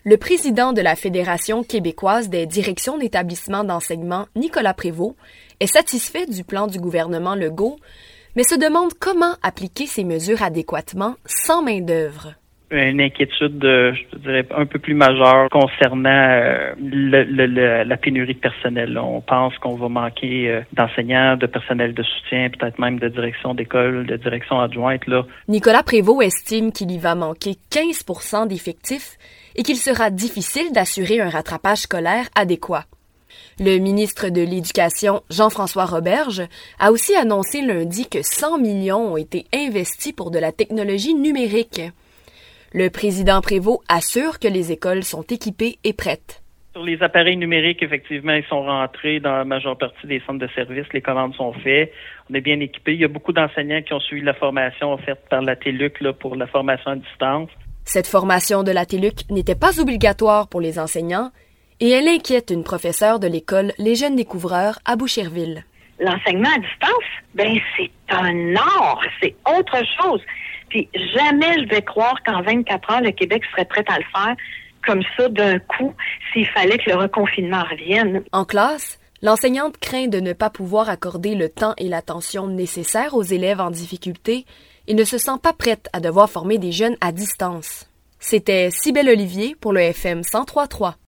Le président de la Fédération québécoise des directions d'établissements d'enseignement, Nicolas Prévost, est satisfait du plan du gouvernement Legault, mais se demande comment appliquer ces mesures adéquatement sans main-d'œuvre. Une inquiétude, je dirais, un peu plus majeure concernant la pénurie de personnel. On pense qu'on va manquer d'enseignants, de personnel de soutien, peut-être même de direction d'école, de direction adjointe. Nicolas Prévost estime qu'il y va manquer 15 % d'effectifs et qu'il sera difficile d'assurer un rattrapage scolaire adéquat. Le ministre de l'Éducation, Jean-François Roberge, a aussi annoncé lundi que 100 millions ont été investis pour de la technologie numérique. Le président Prévost assure que les écoles sont équipées et prêtes. Sur les appareils numériques, effectivement, ils sont rentrés dans la majeure partie des centres de services. Les commandes sont faites. On est bien équipés. Il y a beaucoup d'enseignants qui ont suivi la formation offerte par la TÉLUQ pour la formation à distance. Cette formation de la TÉLUQ n'était pas obligatoire pour les enseignants et elle inquiète une professeure de l'école Les Jeunes Découvreurs à Boucherville. L'enseignement à distance, c'est un art, c'est autre chose. Puis jamais je vais croire qu'en 24 heures, le Québec serait prêt à le faire comme ça d'un coup s'il fallait que le reconfinement revienne. En classe, l'enseignante craint de ne pas pouvoir accorder le temps et l'attention nécessaires aux élèves en difficulté et ne se sent pas prête à devoir former des jeunes à distance. C'était Cybèle Olivier pour le FM 103.3.